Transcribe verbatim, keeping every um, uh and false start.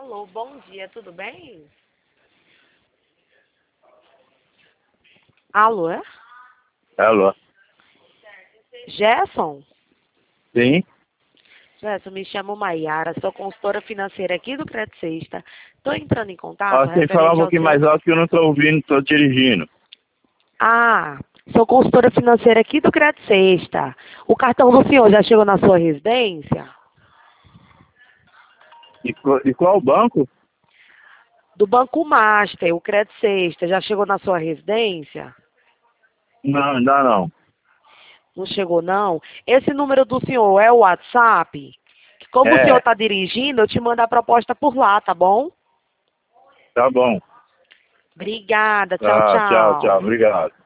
Alô, bom dia, tudo bem? Alô, é? Alô? Gerson? Sim? Gerson, me chamo Maiara, sou consultora financeira aqui do Crédito Sexta. Estou entrando em contato Ó, tem que falar um referente ao pouquinho seu... mais alto que eu não estou ouvindo, estou dirigindo. Ah, sou consultora financeira aqui do Crédito Sexta. O cartão do senhor já chegou na sua residência? E, co- e qual banco? Do Banco Master, o Crédito Sexta, já chegou na sua residência? Não, ainda não. Não chegou, não? Esse número do senhor é o WhatsApp? Que como o senhor É, está dirigindo, eu te mando a proposta por lá, tá bom? tá bom. Obrigada, tchau, Tá, tchau, tchau, tchau. obrigado.